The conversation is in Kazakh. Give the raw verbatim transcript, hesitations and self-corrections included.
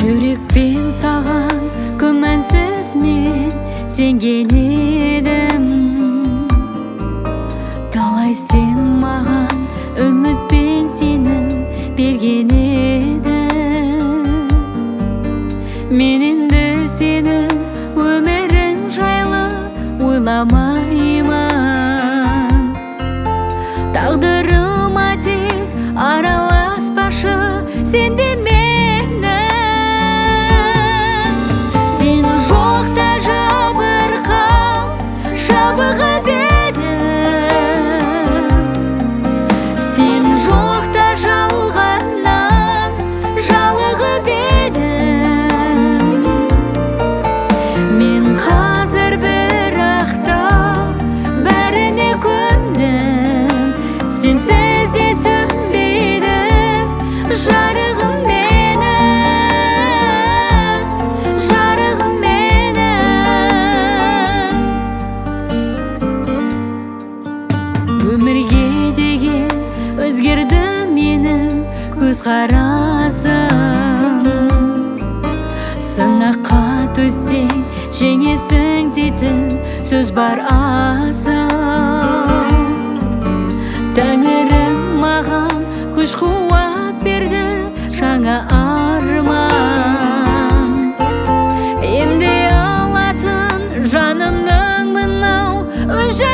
Жүрекпен саған күмәнсіз мен сенген едім. Талай сен маған үмітпен сенім берген едің. Мен енді сенің өмірің жайлы ойламаймын. Тағдырыма тек араласпашы сен де менің. Сен жоқта жабырқап жабығып едім. Сен жоқта жалғаннан жалығып едім. Мен қазір бірақта бәріне көндім. Сенсіз де сөнбейді жарығым менің, жарығым менің. Өмірге деген өзгерді менің көзқарасым. Сынаққа түссең жеңесің дейтін сөз бар асыл. Тәңірім маған күш-қуат берді, жаңа арман. Емдей алатын жанымның мынау өз